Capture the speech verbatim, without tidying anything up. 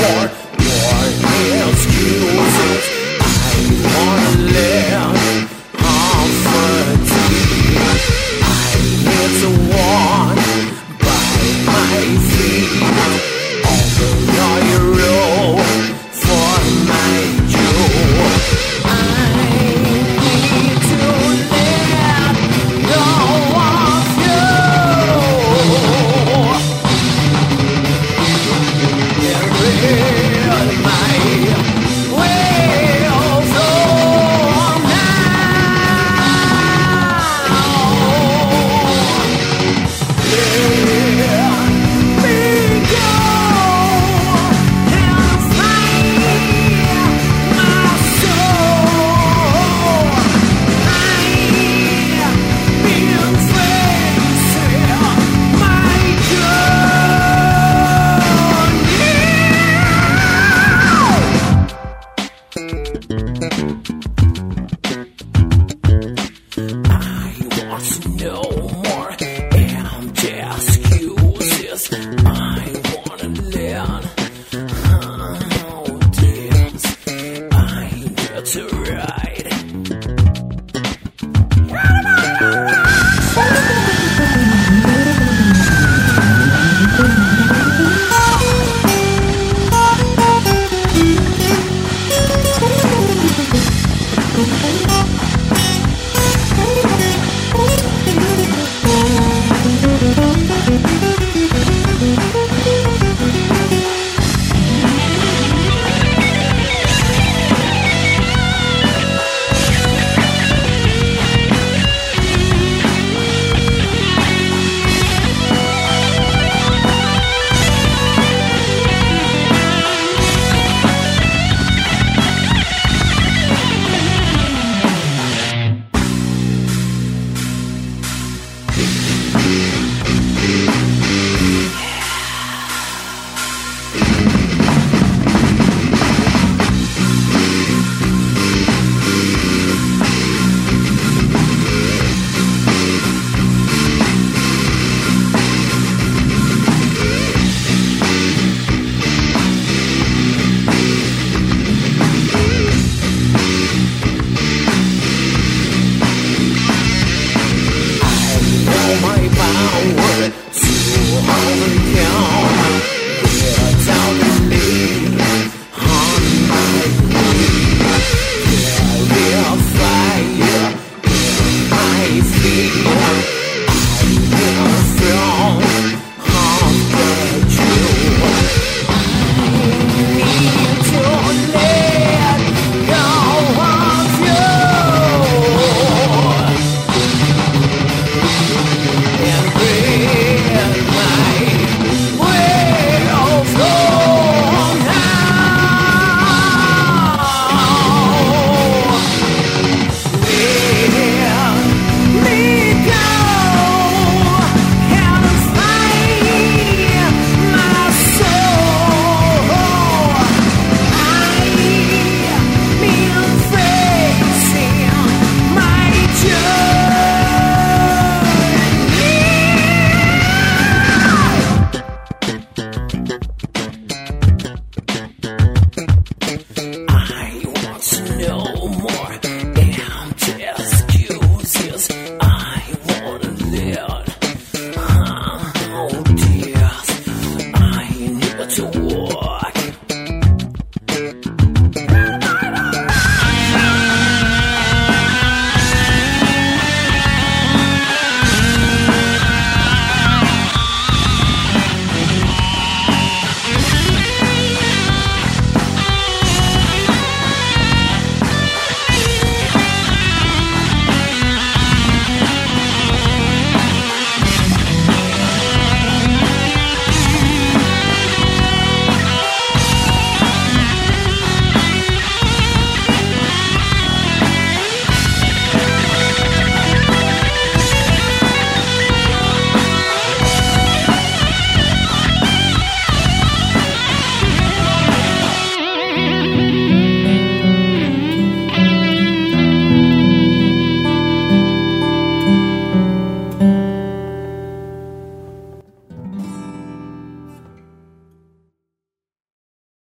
more your excuses. I wanna live comfortably. I need to walk by my feet on the lawyer road for my Jew. I need to let go of you. And rid my wheels on now. Let me go and find my soul. I've been facing my I want to know more empty excuses. I wanna learn how to dance. I need to ride. I know my power to hold